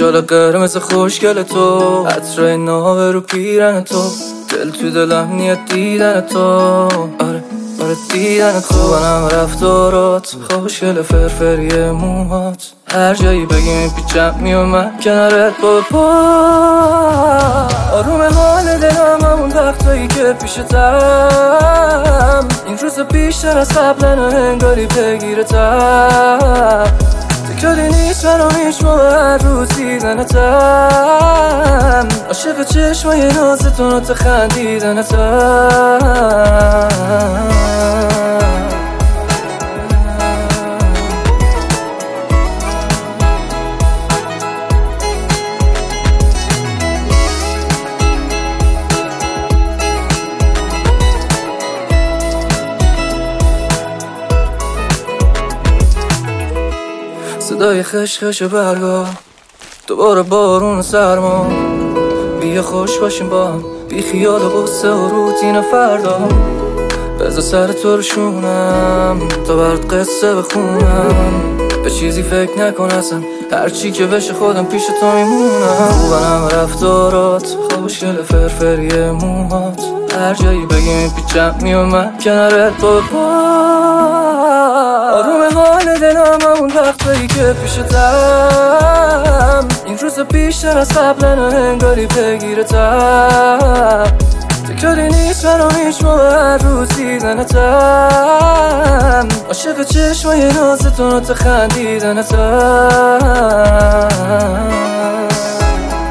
شال قرمز خوشگل تو، عطر ناوه رو پیرن تو، دل تو دلم نیت دیدن تو. آره دیدن تو، خوبنم رفتارات، خوشگل فرفری موهات، هر جایی بگی میپیچم میومد کنارت با پا. آروم حال دلم همون وقتایی که پیشتم، این روز بیشتر از قبلن و انگاری بگیرتم. تکراری نیست برام هیچ موقع هر روز دیدنتم، عاشق چشمای نازتون و خندیدنتم. صدای خشخش برگا، دوباره بارون و سرما، بیا خوش باشیم با هم، بی خیال غصه و روتین فردا. بذار سر تو رو شونم تا برات قصه بخونم، به چیزی فکر نکن اصلا، هرچی که بشه خودم پیش تو میمونم. خوبنم رفتارات، خوشگل فرفری موهات، هر جایی بگی میپیچم میومد کنارت با پا. آروم حال دلم همون وقتایی که پیشتم، این روز بیشتر از قبلن و انگاری بگیرتم. تکراری نیست برام هیچ موقع هر روز دیدنتم، عاشق چشمای نازتون و خندیدنتم.